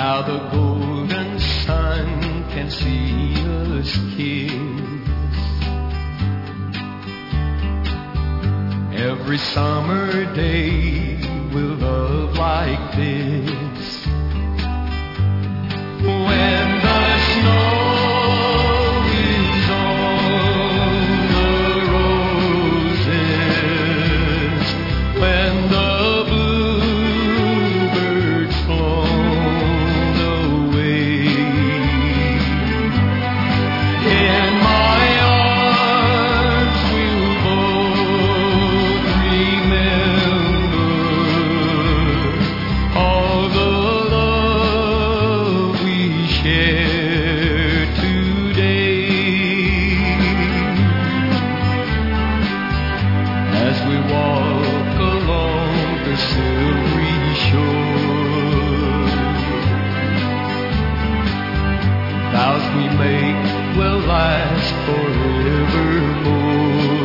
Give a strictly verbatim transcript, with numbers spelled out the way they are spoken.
Now the golden sun can see us kiss. Every summer day with love like this. When the snow is on the roses, when the bluebirds flown away, in my arms we'll both remember all the love we shared today. As we walk along the silvery shore, vows we make will last forevermore.